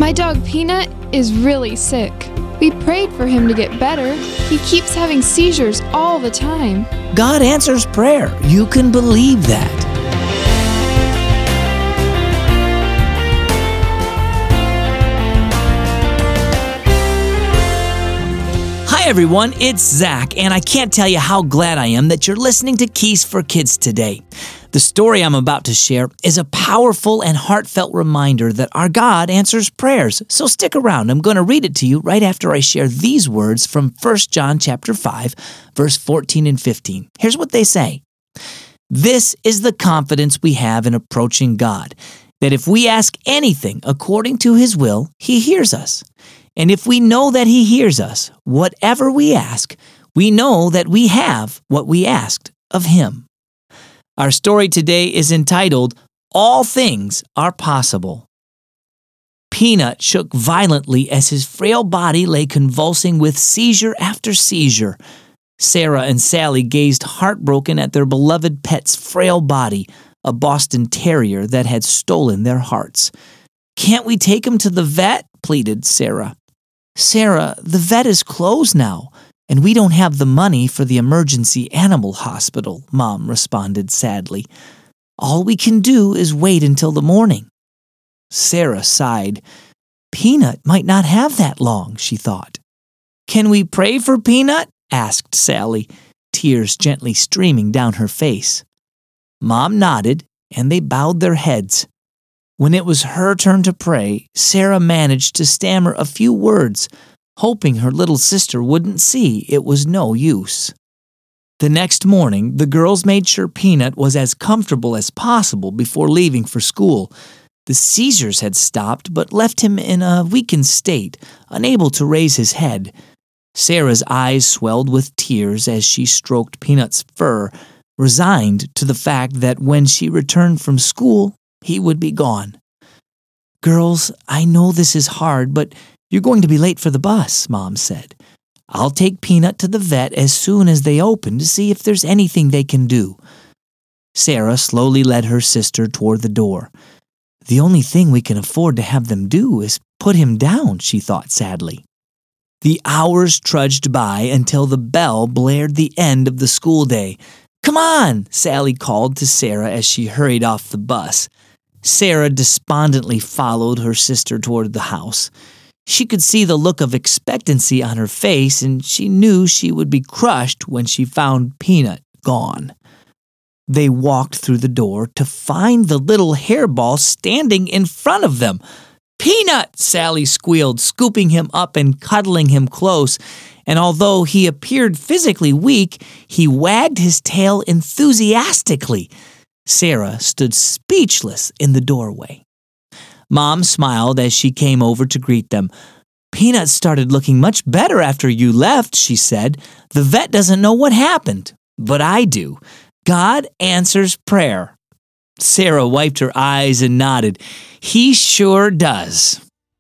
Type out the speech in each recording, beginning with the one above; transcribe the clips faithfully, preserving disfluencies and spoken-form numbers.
My dog Peanut is really sick. We prayed for him to get better. He keeps having seizures all the time. God answers prayer. You can believe that. Hi everyone, it's Zach, and I can't tell you how glad I am that you're listening to Keys for Kids today. The story I'm about to share is a powerful and heartfelt reminder that our God answers prayers. So stick around. I'm going to read it to you right after I share these words from First John chapter five, verse fourteen and fifteen. Here's what they say. This is the confidence we have in approaching God, that if we ask anything according to His will, He hears us. And if we know that He hears us, whatever we ask, we know that we have what we asked of Him. Our story today is entitled, All Things Are Possible. Peanut shook violently as his frail body lay convulsing with seizure after seizure. Sarah and Sally gazed heartbroken at their beloved pet's frail body, a Boston Terrier that had stolen their hearts. "Can't we take him to the vet?" pleaded Sarah. "Sarah, the vet is closed now, and we don't have the money for the emergency animal hospital," Mom responded sadly. "All we can do is wait until the morning." Sarah sighed. Peanut might not have that long, she thought. "Can we pray for Peanut?" asked Sally, tears gently streaming down her face. Mom nodded, and they bowed their heads. When it was her turn to pray, Sarah managed to stammer a few words, hoping her little sister wouldn't see it was no use. The next morning, the girls made sure Peanut was as comfortable as possible before leaving for school. The seizures had stopped, but left him in a weakened state, unable to raise his head. Sarah's eyes swelled with tears as she stroked Peanut's fur, resigned to the fact that when she returned from school, he would be gone. "Girls, I know this is hard, but you're going to be late for the bus," Mom said. "I'll take Peanut to the vet as soon as they open to see if there's anything they can do." Sarah slowly led her sister toward the door. "The only thing we can afford to have them do is put him down," she thought sadly. The hours trudged by until the bell blared the end of the school day. "Come on," Sally called to Sarah as she hurried off the bus. Sarah despondently followed her sister toward the house. She could see the look of expectancy on her face, and she knew she would be crushed when she found Peanut gone. They walked through the door to find the little hairball standing in front of them. "Peanut!" Sally squealed, scooping him up and cuddling him close. And although he appeared physically weak, he wagged his tail enthusiastically. Sarah stood speechless in the doorway. Mom smiled as she came over to greet them. "Peanut started looking much better after you left," she said. "The vet doesn't know what happened, but I do. God answers prayer." Sarah wiped her eyes and nodded. "He sure does."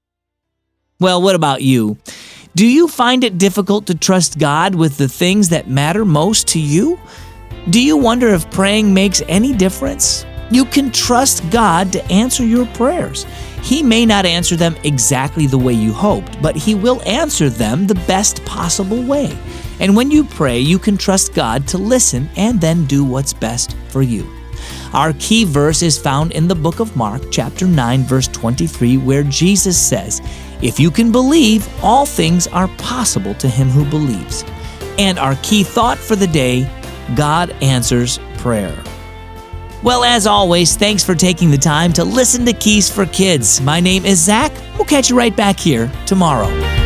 Well, what about you? Do you find it difficult to trust God with the things that matter most to you? Do you wonder if praying makes any difference? You can trust God to answer your prayers. He may not answer them exactly the way you hoped, but He will answer them the best possible way. And when you pray, you can trust God to listen and then do what's best for you. Our key verse is found in the book of Mark, chapter nine, verse twenty-three, where Jesus says, "If you can believe, all things are possible to him who believes." And our key thought for the day, God answers prayer. Well, as always, thanks for taking the time to listen to Keys for Kids. My name is Zach. We'll catch you right back here tomorrow.